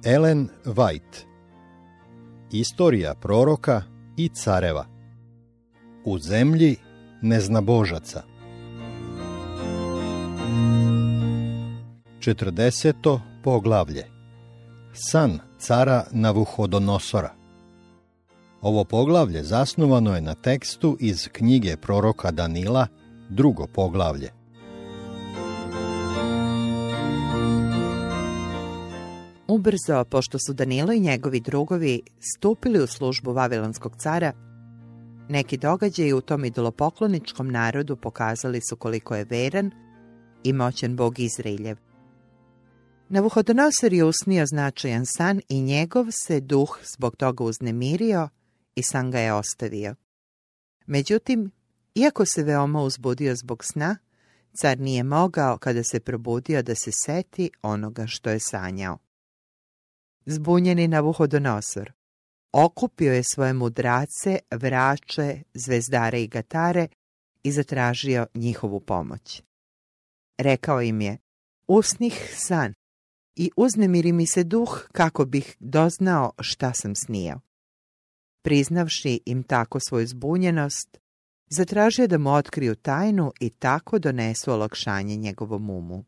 Ellen White. Istorija proroka i careva. U zemlji neznabožaca. 40. poglavlje. San cara Navuhodonosora. Ovo poglavlje zasnovano je na tekstu iz knjige proroka Danila, 2. poglavlje. Ubrzo, pošto su Danilo i njegovi drugovi stupili u službu Vavilonskog cara, neki događaji u tom idolopokloničkom narodu pokazali su koliko je veran i moćan Bog Izraeljev. Navuhodonosor je usnio značajan san i njegov se duh zbog toga uznemirio i san ga je ostavio. Međutim, iako se veoma uzbudio zbog sna, car nije mogao kada se probudio da se seti onoga što je sanjao. Zbunjeni Navuhodonosor okupio je svoje mudrace, vrače, zvezdare i gatare i zatražio njihovu pomoć. Rekao im je: usnih san i uznemiri mi se duh kako bih doznao šta sam snio. Priznavši im tako svoju zbunjenost, zatražio da mu otkriju tajnu i tako donesu olakšanje njegovom umu.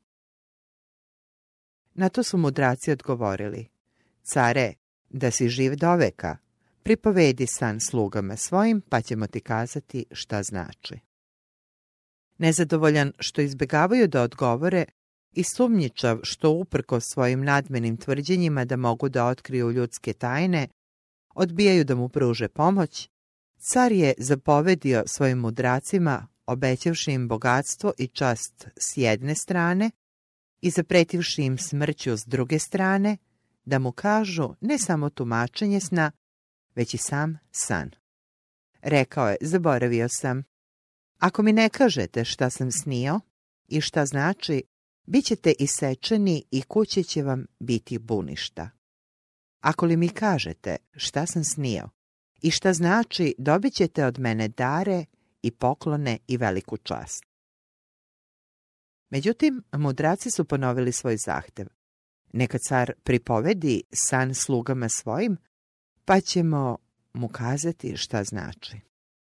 Na to su mudraci odgovorili: care, da si živ doveka, pripovedi san slugama svojim, pa ćemo ti kazati šta znači. Nezadovoljan što izbjegavaju da odgovore i sumnjičav što uprkos svojim nadmenim tvrđenjima da mogu da otkriju ljudske tajne, odbijaju da mu pruže pomoć, car je zapovedio svojim mudracima, obećavši im bogatstvo i čast s jedne strane i zapretivši im smrću s druge strane, da mu kažu ne samo tumačenje sna, već i sam san. Rekao je: zaboravio sam. Ako mi ne kažete šta sam snio i šta znači, bit ćete isečeni i kuće će vam biti buništa. Ako li mi kažete šta sam snio i šta znači, dobit ćete od mene dare i poklone i veliku čast. Međutim, mudraci su ponovili svoj zahtev. Neka car pripovedi san slugama svojim, pa ćemo mu kazati šta znači.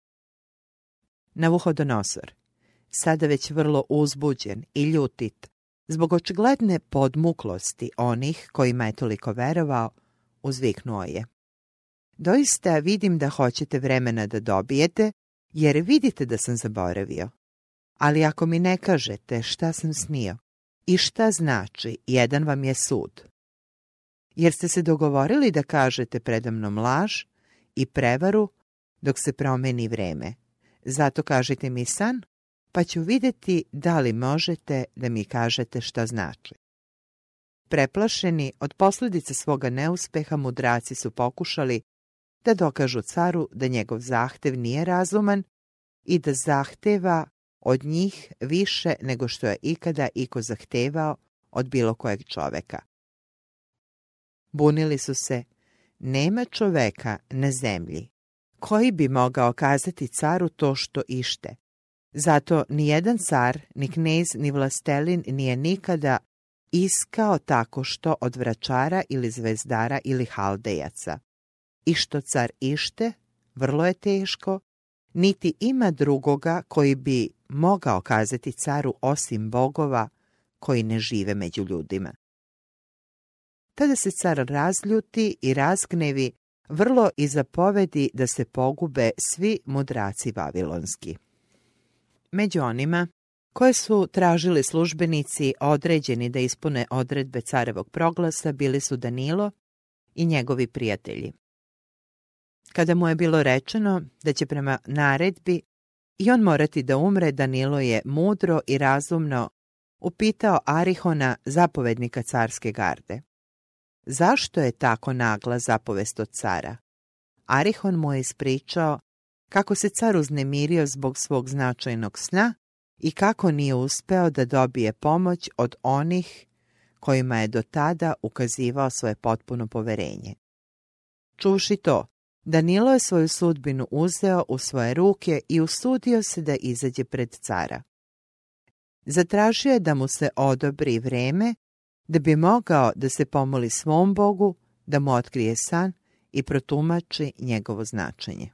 Navuhodonosor, sada već vrlo uzbuđen i ljutit, zbog očigledne podmuklosti onih kojima je toliko verovao, uzviknuo je: doista vidim da hoćete vremena da dobijete, jer vidite da sam zaboravio. Ali ako mi ne kažete šta sam snio i šta znači, jedan vam je sud. Jer ste se dogovorili da kažete predamnom laž i prevaru dok se promeni vreme. Zato kažite mi san, pa ću vidjeti da li možete da mi kažete šta znači. Preplašeni od posljedice svoga neuspeha, mudraci su pokušali da dokažu caru da njegov zahtev nije razuman i da zahteva od njih više nego što je ikada iko zahtevao od bilo kojeg čoveka. Bunili su se: nema čoveka na zemlji koji bi mogao kazati caru to što ište. Zato nijedan car, ni knez, ni vlastelin nije nikada iskao tako što od vračara ili zvezdara ili haldejaca. I što car ište, vrlo je teško, niti ima drugoga koji bi mogao kazati caru osim bogova koji ne žive među ljudima. Tada se car razljuti i razgnevi vrlo i zapovedi da se pogube svi mudraci vavilonski. Među onima koje su tražili službenici određeni da ispune odredbe carevog proglasa bili su Danilo i njegovi prijatelji. Kada mu je bilo rečeno da će prema naredbi i on morati da umre, Danilo je mudro i razumno upitao Arihona, zapovednika carske garde: zašto je tako nagla zapovest od cara? Arihon mu je ispričao kako se car uznemirio zbog svog značajnog sna i kako nije uspeo da dobije pomoć od onih kojima je do tada ukazivao svoje potpuno poverenje. Čuvši to, Danilo je svoju sudbinu uzeo u svoje ruke i usudio se da izađe pred cara. Zatražio je da mu se odobri vreme da bi mogao da se pomoli svom Bogu da mu otkrije san i protumači njegovo značenje.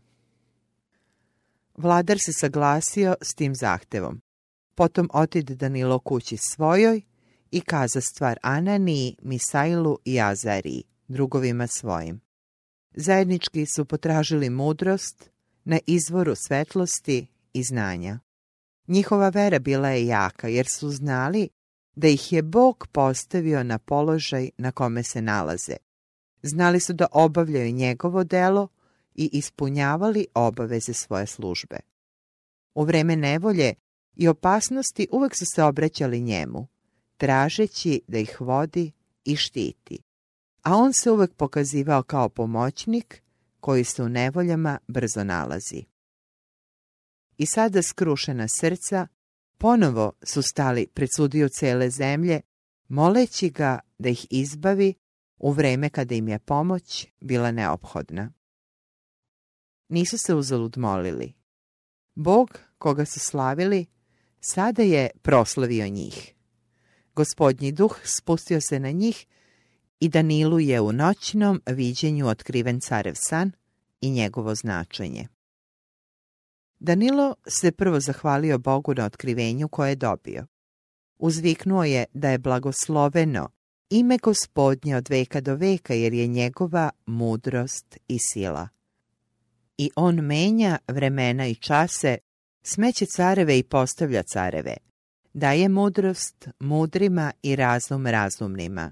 Vladar se saglasio s tim zahtevom. Potom otide Danilo kući svojoj i kaza stvar Ananiji, Misailu i Azariji, drugovima svojim. Zajednički su potražili mudrost na izvoru svetlosti i znanja. Njihova vera bila je jaka jer su znali da ih je Bog postavio na položaj na kome se nalaze. Znali su da obavljaju njegovo delo i ispunjavali obaveze svoje službe. U vreme nevolje i opasnosti uvek su se obraćali njemu, tražeći da ih vodi i štiti. A on se uvek pokazivao kao pomoćnik koji se u nevoljama brzo nalazi. I sada skrušena srca ponovo su stali pred sudiju cele zemlje, moleći ga da ih izbavi u vreme kada im je pomoć bila neophodna. Nisu se uzalud molili. Bog, koga su slavili, sada je proslavio njih. Gospodnji duh spustio se na njih i Danilu je u noćnom viđenju otkriven carev san i njegovo značenje. Danilo se prvo zahvalio Bogu na otkrivenju koje je dobio. Uzviknuo je da je blagosloveno ime Gospodnje od veka do veka, jer je njegova mudrost i sila. I on menja vremena i čase, smeće careve i postavlja careve, daje mudrost mudrima i razum razumnima.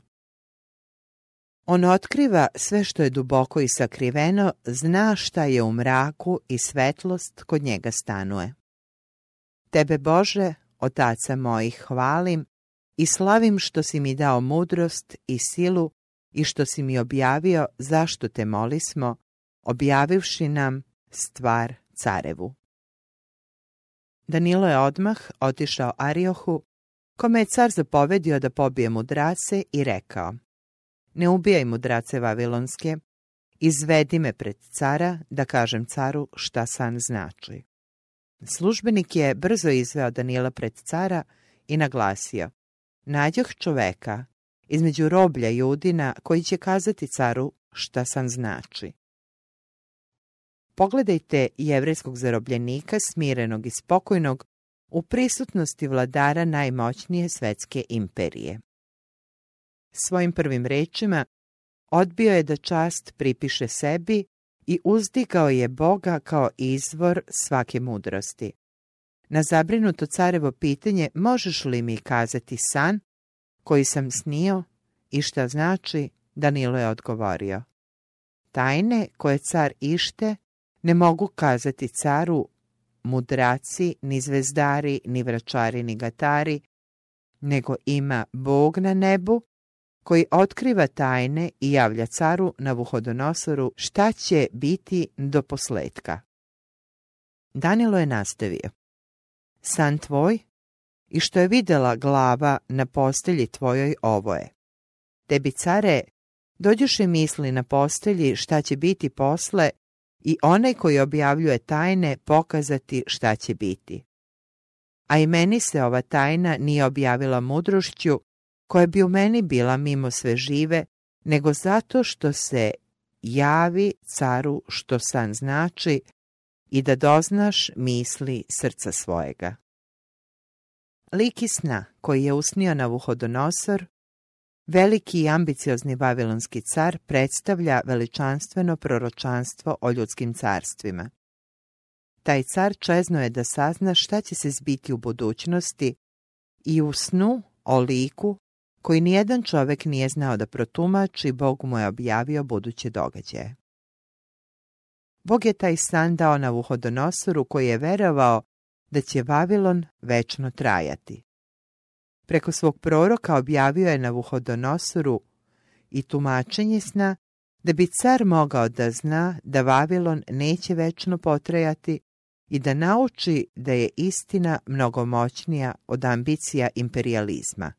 On otkriva sve što je duboko i sakriveno, zna šta je u mraku i svetlost kod njega stanuje. Tebe, Bože, Otaca mojih, hvalim i slavim što si mi dao mudrost i silu i što si mi objavio zašto te molismo, objavivši nam stvar carevu. Danilo je odmah otišao Ariohu, kome je car zapovedio da pobije mudrace i rekao: Ne ubijaj mudrace vavilonske, izvedi me pred cara da kažem caru šta san znači. Službenik je brzo izveo Danila pred cara i naglasio: Nađoh čoveka između roblja Judina koji će kazati caru šta san znači. Pogledajte jevrejskog zarobljenika, smirenog i spokojnog, u prisutnosti vladara najmoćnije svetske imperije. Svojim prvim rečima odbio je da čast pripiše sebi i uzdigao je Boga kao izvor svake mudrosti. Na zabrinuto carevo pitanje možeš li mi kazati san koji sam snio i šta znači, Danilo je odgovorio: Tajne koje car ište ne mogu kazati caru mudraci, ni zvezdari, ni vračari, ni gatari, nego ima Bog na nebu koji otkriva tajne i javlja caru Navuhodonosoru šta će biti do posletka. Danilo je nastavio: San tvoj i što je videla glava na postelji tvojoj ovo je. Tebi, care, dođoše misli na postelji šta će biti posle i onaj koji objavljuje tajne pokazati šta će biti. A i meni se ova tajna nije objavila mudrošću koja bi u meni bila mimo sve žive, nego zato što se javi caru što san znači i da doznaš misli srca svojega. Lik iz sna koji je usnio Navuhodonosor, veliki i ambiciozni vavilonski car, predstavlja veličanstveno proročanstvo o ljudskim carstvima. Taj car čezno je da sazna šta će se zbiti u budućnosti i u snu o liku koji nijedan čovek nije znao da protumači, Bog mu je objavio buduće događaje. Bog je taj san dao Navuhodonosoru koji je verovao da će Vavilon večno trajati. Preko svog proroka objavio je Navuhodonosoru i tumačenje sna da bi car mogao da zna da Vavilon neće večno potrajati i da nauči da je istina mnogo moćnija od ambicija imperijalizma.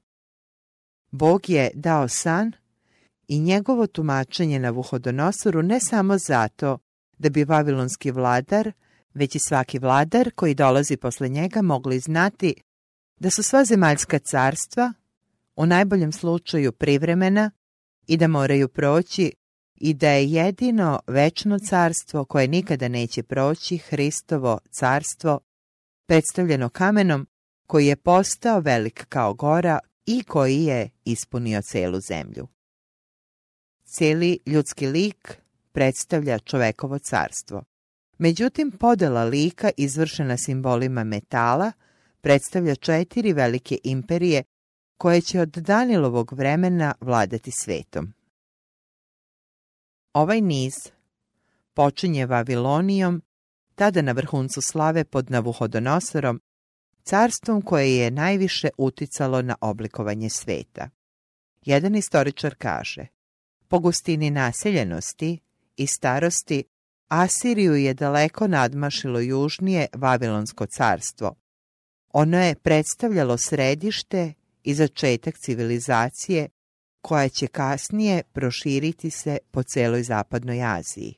Bog je dao san i njegovo tumačenje Navuhodonosoru ne samo zato da bi vavilonski vladar, već i svaki vladar koji dolazi posle njega mogli znati da su sva zemaljska carstva u najboljem slučaju privremena i da moraju proći i da je jedino večno carstvo koje nikada neće proći Hristovo carstvo, predstavljeno kamenom koji je postao velik kao gora i koji je ispunio celu zemlju. Cijeli ljudski lik predstavlja čovekovo carstvo. Međutim, podela lika izvršena simbolima metala predstavlja 4 velike imperije koje će od Danijelovog vremena vladati svetom. Ovaj niz počinje Vavilonijom, tada na vrhuncu slave pod Navuhodonosorom, carstvom koje je najviše uticalo na oblikovanje sveta. Jedan istoričar kaže: po gustini naseljenosti i starosti, Asiriju je daleko nadmašilo južnije Vavilonsko carstvo. Ono je predstavljalo središte i začetak civilizacije koja će kasnije proširiti se po celoj zapadnoj Aziji.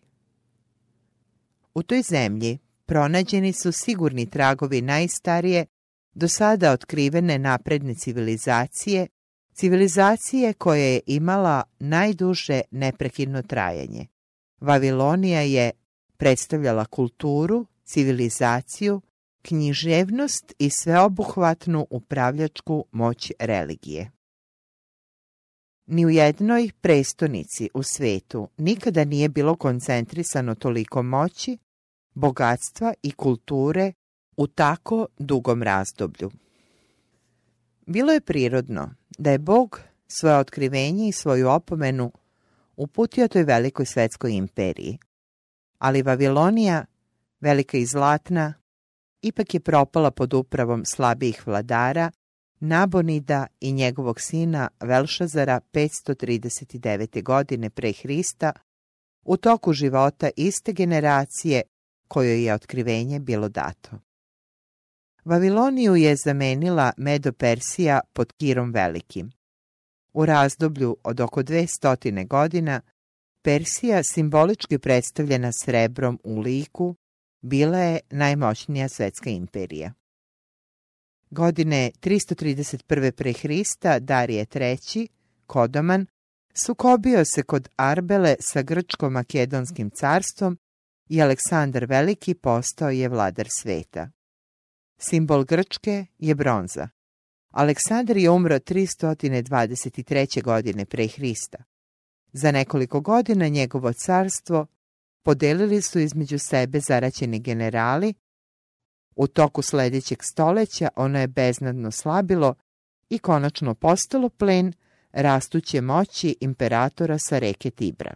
U toj zemlji pronađeni su sigurni tragovi najstarije, do sada otkrivene napredne civilizacije koja je imala najduže neprekidno trajanje. Vavilonija je predstavljala kulturu, civilizaciju, književnost i sveobuhvatnu upravljačku moć religije. Ni u jednoj prestonici u svetu nikada nije bilo koncentrisano toliko moći, bogatstva i kulture u tako dugom razdoblju. Bilo je prirodno da je Bog svoje otkrivenje i svoju opomenu uputio toj velikoj svetskoj imperiji. Ali Vavilonija, velika i zlatna, ipak je propala pod upravom slabijih vladara, Nabonida i njegovog sina Velšazara 539. godine pre Hrista, u toku života iste generacije kojoj je otkrivenje bilo dato. Vaviloniju je zamenila Medo-Persija pod Kirom Velikim. U razdoblju od oko 200 godina, Persija, simbolički predstavljena srebrom u liku, bila je najmoćnija svetska imperija. Godine 331. pre Hrista Darije III, Kodoman, sukobio se kod Arbele sa Grčko-Makedonskim carstvom i Aleksandar Veliki postao je vladar sveta. Simbol Grčke je bronza. Aleksandar je umro 323. godine pre Hrista. Za nekoliko godina njegovo carstvo podelili su između sebe zaraćeni generali. U toku sljedećeg stoljeća ono je beznadno slabilo i konačno postalo plen rastuće moći imperatora sa reke Tibra.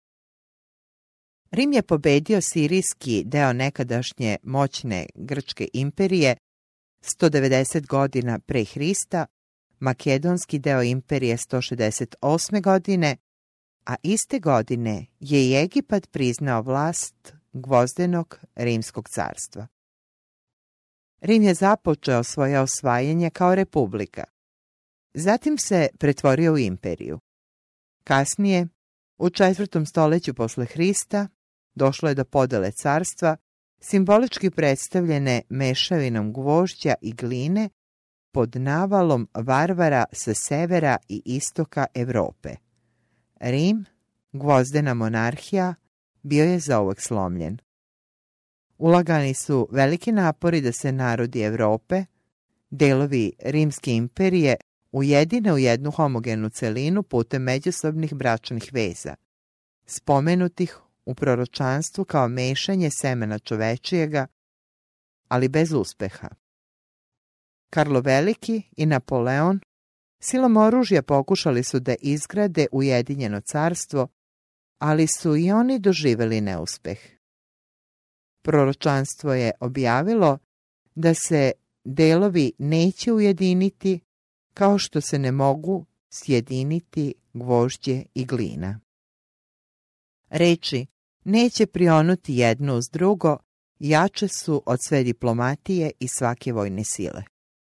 Rim je pobedio sirijski deo nekadašnje moćne Grčke imperije 190 godina pre Hrista, makedonski deo imperije 168. godine, a iste godine je i Egipat priznao vlast Gvozdenog rimskog carstva. Rim je započeo svoje osvajanje kao republika. Zatim se pretvorio u imperiju. Kasnije, u 4. stoljeću posle Hrista, došlo je do podele carstva, simbolički predstavljene mešavinom gvožđa i gline pod navalom varvara sa severa i istoka Evrope. Rim, gvozdena monarhija, bio je zauvek slomljen. Ulagani su veliki napori da se narodi Evrope, delovi Rimske imperije, ujedine u jednu homogenu celinu putem međusobnih bračnih veza, spomenutih u proročanstvu kao mešanje semena čovečijega, ali bez uspeha. Karlo Veliki i Napoleon silom oružja pokušali su da izgrade ujedinjeno carstvo, ali su i oni doživjeli neuspeh. Proročanstvo je objavilo da se delovi neće ujediniti kao što se ne mogu sjediniti gvožđe i glina. Reči neće prionuti jedno uz drugo jače su od sve diplomatije i svake vojne sile.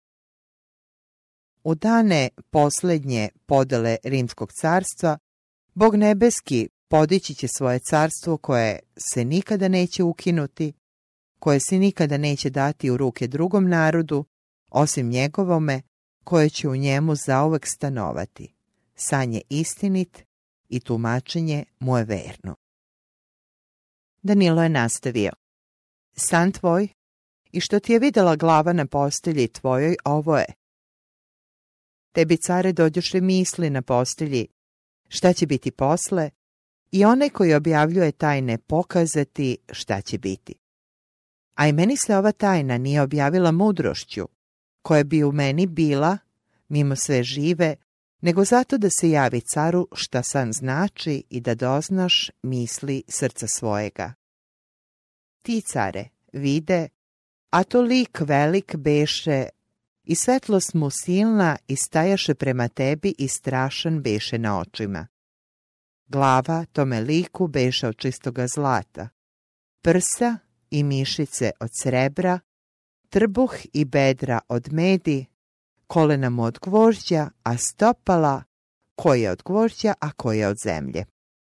U dane posljednje podele Rimskog carstva, Bog nebeski podići će svoje carstvo koje se nikada neće ukinuti, koje se nikada neće dati u ruke drugom narodu, osim njegovome, koje će u njemu zauvek stanovati. San je istinit i tumačenje mu je verno. Danilo je nastavio. San tvoj i što ti je vidjela glava na postelji tvojoj, ovo je. Tebi, care, dođoše misli na postelji šta će biti posle i onaj koji objavljuje tajne pokazati šta će biti. A i meni se ova tajna nije objavila mudrošću, koja bi u meni bila, mimo sve žive, nego zato da se javi caru šta san znači i da doznaš misli srca svojega. Ti, care, vide, a to lik velik beše i svetlost mu silna i stajaše prema tebi i strašan beše na očima. Glava tome liku beše od čistoga zlata, prsa i mišice od srebra, trbuh i bedra od medi, kolena mu od gvožđa, a stopala koje od gvožđa, a koje od zemlje.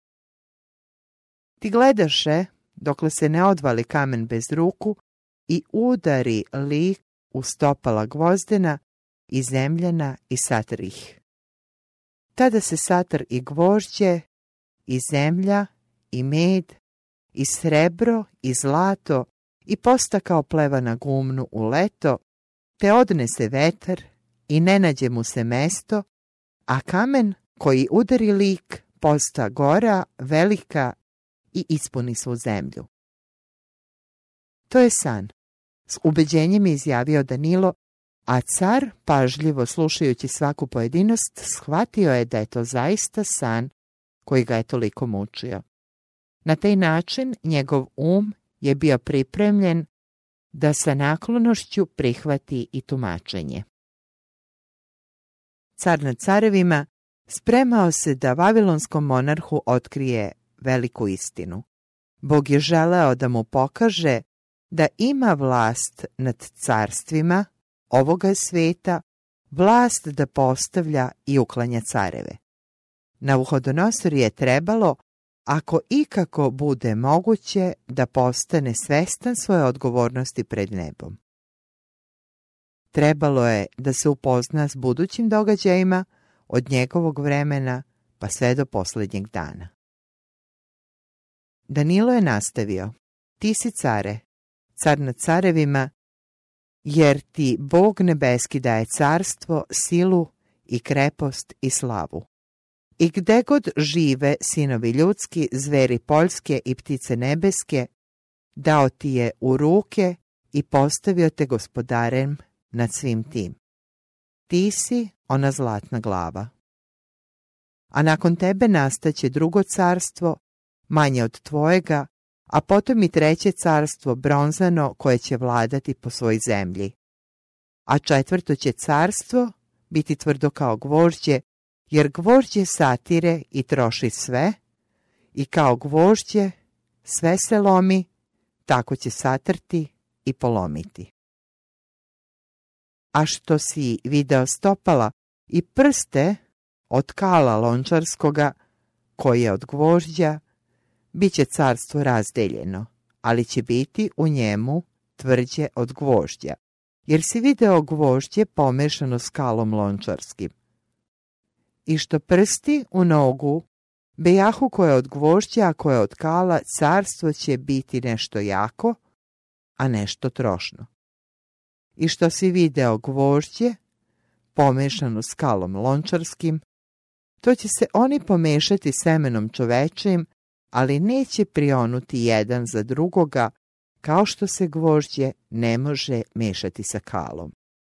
Ti gledaše dokle se ne odvali kamen bez ruku i udari lik u stopala gvozdena i zemljana i satr ih. Tada se satr i gvožđe, i zemlja, i med, i srebro, i zlato, i posta kao pleva na gumnu u leto, te odnese vetar i ne nađe mu se mesto, a kamen koji udari lik posta gora, velika i ispuni svu zemlju. To je san, s ubeđenjem je izjavio Danilo, a car, pažljivo slušajući svaku pojedinost, shvatio je da je to zaista san koji ga je toliko mučio. Na taj način njegov je bio pripremljen da sa naklonošću prihvati i tumačenje. Car nad carevima spremao se da vavilonskom monarhu otkrije veliku istinu. Bog je želeo da mu pokaže da ima vlast nad carstvima ovoga sveta, vlast da postavlja i uklanja careve. Navuhodonosoru je trebalo, ako ikako bude moguće, da postane svestan svoje odgovornosti pred nebom. Trebalo je da se upozna s budućim događajima od njegovog vremena pa sve do posljednjeg dana. Danilo je nastavio. Ti si, care, car nad carevima, jer ti Bog nebeski daje carstvo, silu i krepost i slavu. I gde god žive sinovi ljudski, zveri poljske i ptice nebeske, dao ti je u ruke i postavio te gospodarem nad svim tim. Ti si ona zlatna glava. A nakon tebe nastaće drugo carstvo, manje od tvojega, a potom i treće carstvo bronzano koje će vladati po svoj zemlji. A četvrto će carstvo biti tvrdo kao gvožđe, jer gvožđe satire i troši sve, i kao gvožđe sve se lomi, tako će satrti i polomiti. A što si video stopala i prste od kala lončarskoga, koje je od gvožđa, bit će carstvo razdeljeno, ali će biti u njemu tvrđe od gvožđa, jer si video gvožđe pomešano s kalom lončarskim. I što prsti u nogu, bejahu koje od gvožđa, a koje od kala, carstvo će biti nešto jako, a nešto trošno. I što si video gvožđe, pomešano s kalom lončarskim, to će se oni pomešati semenom čovečim, ali neće prionuti jedan za drugoga, kao što se gvožđe ne može mešati sa kalom.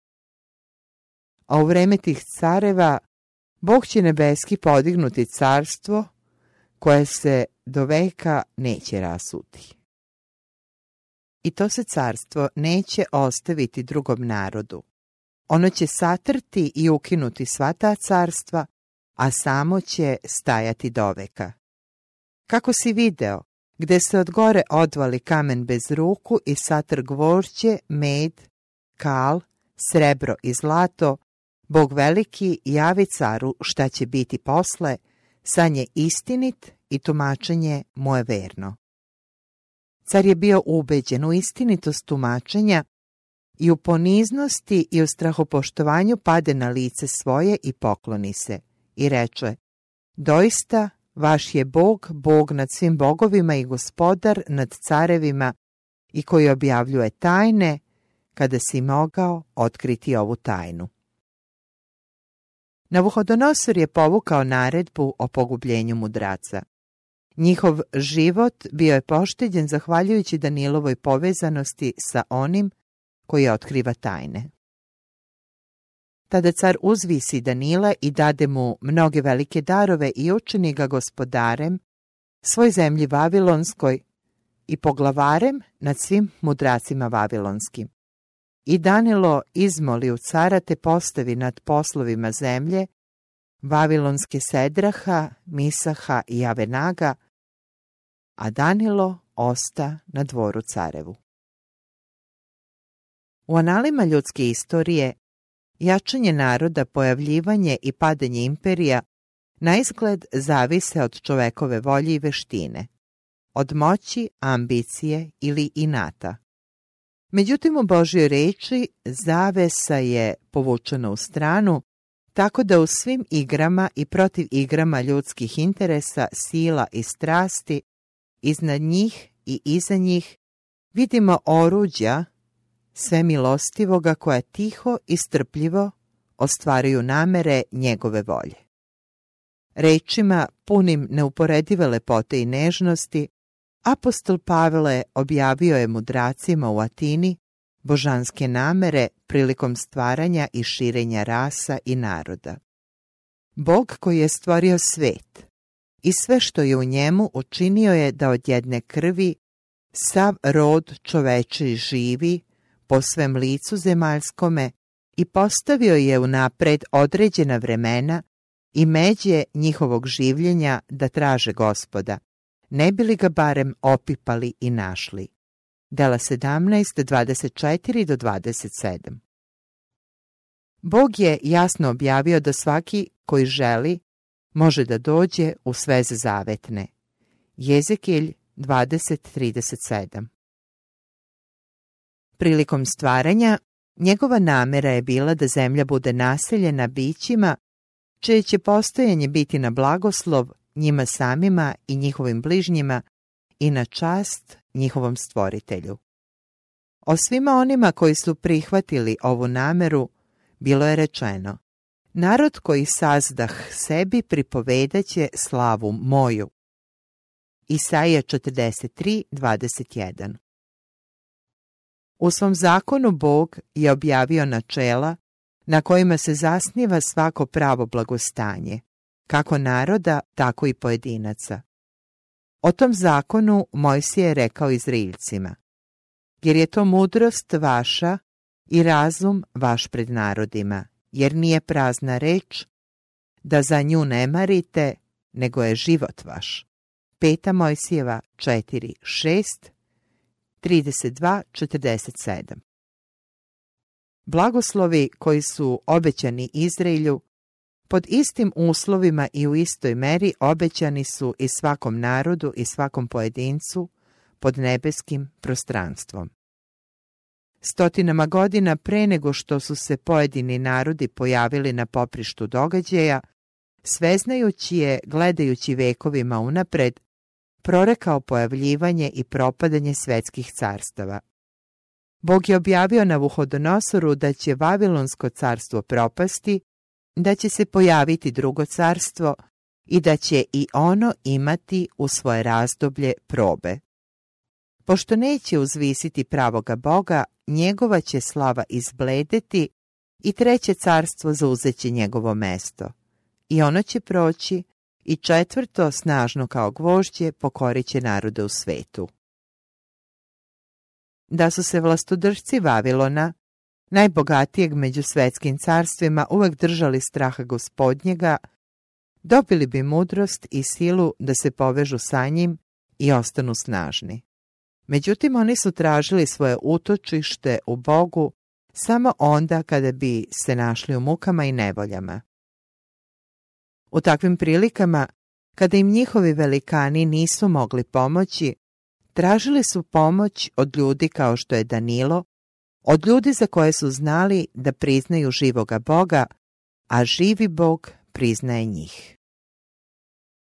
A u vreme tih careva Bog će nebeski podignuti carstvo koje se do veka neće rasuti. I to se carstvo neće ostaviti drugom narodu. Ono će satrti i ukinuti sva ta carstva, a samo će stajati do veka. Kako si video, gde se od gore odvali kamen bez ruku i satr gvožđe, med, kal, srebro i zlato, Bog veliki javi caru šta će biti posle, san je istinit i tumačenje mu je verno. Car je bio ubeđen u istinitost tumačenja i u poniznosti i u strahopoštovanju pade na lice svoje i pokloni se i reče: doista vaš je Bog, Bog nad svim bogovima i gospodar nad carevima i koji objavljuje tajne, kada si mogao otkriti ovu tajnu. Navuhodonosor je povukao naredbu o pogubljenju mudraca. Njihov život bio je pošteđen zahvaljujući Danilovoj povezanosti sa onim koji otkriva tajne. Tada car uzvisi Danila i dade mu mnoge velike darove i učini ga gospodarem svoj zemlji Vavilonskoj i poglavarem nad svim mudracima vavilonskim. I Danilo izmoli u cara te postavi nad poslovima zemlje vavilonske Sedraha, Misaha i Avenaga, a Danilo osta na dvoru carevu. U analima ljudske istorije jačanje naroda, pojavljivanje i padanje imperija naizgled zavise od čovekove volje i veštine, od moći, ambicije ili inata. Međutim, u Božjoj reči zavesa je povučena u stranu, tako da u svim igrama i protiv igrama ljudskih interesa, sila i strasti, iznad njih i iza njih vidimo oruđa svemilostivoga koja tiho i strpljivo ostvaruju namere njegove volje. Rečima punim neuporedive lepote i nežnosti, apostol Pavle objavio je mudracima u Atini božanske namere prilikom stvaranja i širenja rasa i naroda. Bog koji je stvorio svet i sve što je u njemu učinio je da od jedne krvi sav rod čoveči živi po svem licu zemaljskome i postavio je unapred određena vremena i međe njihovog življenja da traže Gospoda, ne bi li ga barem opipali i našli. Dela 17, 24-27. Bog je jasno objavio da svaki koji želi može da dođe u sveze zavetne. Jezekilj 20:37. Prilikom stvaranja, njegova namera je bila da zemlja bude naseljena bićima čije će postojanje biti na blagoslov njima samima i njihovim bližnjima i na čast njihovom stvoritelju. O svima onima koji su prihvatili ovu nameru bilo je rečeno: narod koji sazdah sebi pripovedaće slavu moju. Isaija 43:21. U svom zakonu Bog je objavio načela na kojima se zasniva svako pravo blagostanje, kako naroda, tako i pojedinaca. O tom zakonu Mojsije je rekao Izraeljcima: jer je to mudrost vaša i razum vaš pred narodima, jer nije prazna reč, da za nju ne marite, nego je život vaš. 5. Mojsijeva 4:6, 32:47. Blagoslovi koji su obećani Izraelju pod istim uslovima i u istoj meri obećani su i svakom narodu i svakom pojedincu pod nebeskim prostranstvom. Stotinama godina pre nego što su se pojedini narodi pojavili na poprištu događaja, sveznajući je, gledajući vekovima unapred, prorekao pojavljivanje i propadanje svetskih carstava. Bog je objavio Navuhodonosoru da će Vavilonsko carstvo propasti, da će se pojaviti drugo carstvo i da će i ono imati u svoje razdoblje probe. Pošto neće uzvisiti pravoga Boga, njegova će slava izbledeti i treće carstvo zauzeće njegovo mesto. I ono će proći i četvrto, snažno kao gvožđe, pokorit će narode u svetu. Da su se vlastodržci Vavilona, najbogatijeg među svetskim carstvima, uvek držali straha Gospodnjega, dobili bi mudrost i silu da se povežu sa njim i ostanu snažni. Međutim, oni su tražili svoje utočište u Bogu samo onda kada bi se našli u mukama i nevoljama. U takvim prilikama, kada im njihovi velikani nisu mogli pomoći, tražili su pomoć od ljudi kao što je Danilo, od ljudi za koje su znali da priznaju živoga Boga, a živi Bog priznaje njih.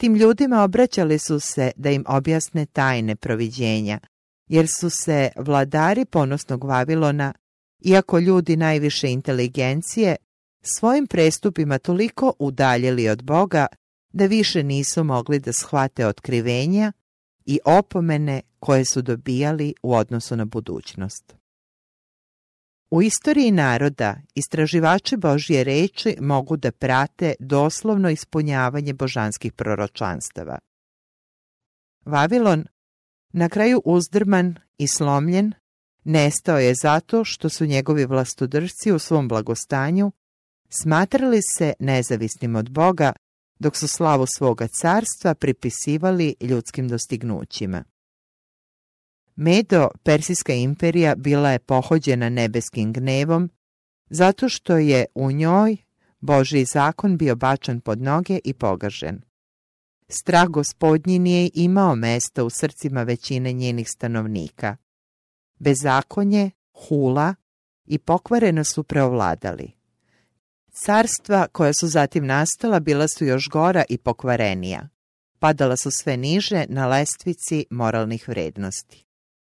Tim ljudima obraćali su se da im objasne tajne proviđenja, jer su se vladari ponosnog Vavilona, iako ljudi najviše inteligencije, svojim prestupima toliko udaljili od Boga da više nisu mogli da shvate otkrivenja i opomene koje su dobijali u odnosu na budućnost. U istoriji naroda istraživači Božje reči mogu da prate doslovno ispunjavanje božanskih proročanstava. Vavilon, na kraju uzdrman i slomljen, nestao je zato što su njegovi vlastodržci u svom blagostanju smatrali se nezavisnim od Boga, dok su slavu svoga carstva pripisivali ljudskim dostignućima. Medo-Persijska imperija bila je pohođena nebeskim gnevom, zato što je u njoj Božji zakon bio bačan pod noge i pogažen. Strah Gospodnji nije imao mesta u srcima većine njenih stanovnika. Bezakonje, hula i pokvarenost su preovladali. Carstva koja su zatim nastala bila su još gora i pokvarenija. Padala su sve niže na lestvici moralnih vrednosti.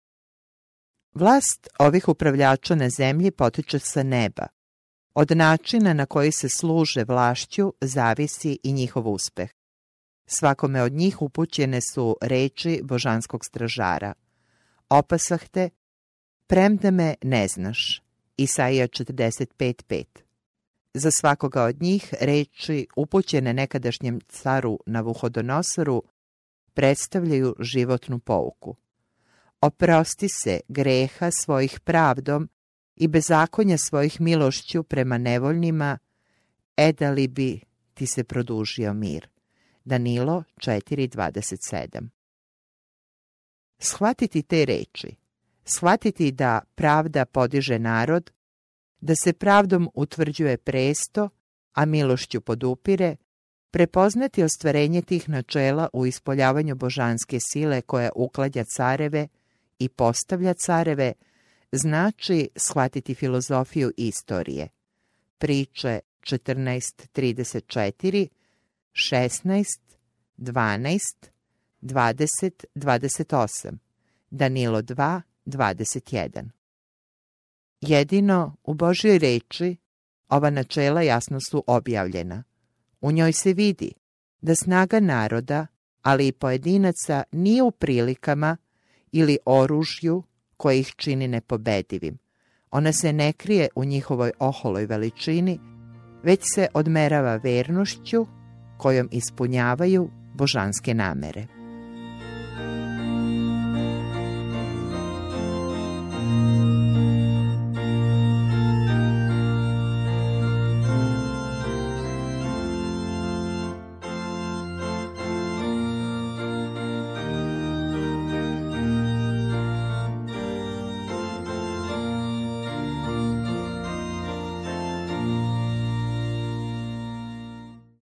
Vlast ovih upravljača na zemlji potiče sa neba. Od načina na koji se služe vlašću zavisi i njihov uspeh. Svakome od njih upućene su reči božanskog stražara. Opasah te, premda me ne znaš. Isaija 45:5. Za svakoga od njih reči upućene nekadašnjem caru Navuhodonosoru predstavljaju životnu pouku. Oprosti se greha svojih pravdom i bezakonja svojih milošću prema nevoljnima, da li bi ti se produžio mir. Danilo 4:27. Shvatiti te reči, shvatiti da pravda podiže narod, da se pravdom utvrđuje presto, a milošću podupire, prepoznati ostvarenje tih načela u ispoljavanju božanske sile koja ukladja careve i postavlja careve, znači shvatiti filozofiju istorije. Priče 14:34, 16, 12, 20, 28, Danilo 2:21. Jedino u Božjoj reči ova načela jasno su objavljena. U njoj se vidi da snaga naroda, ali i pojedinaca, nije u prilikama ili oružju koje ih čini nepobedivim. Ona se ne krije u njihovoj oholoj veličini, već se odmerava vernošću kojom ispunjavaju božanske namere.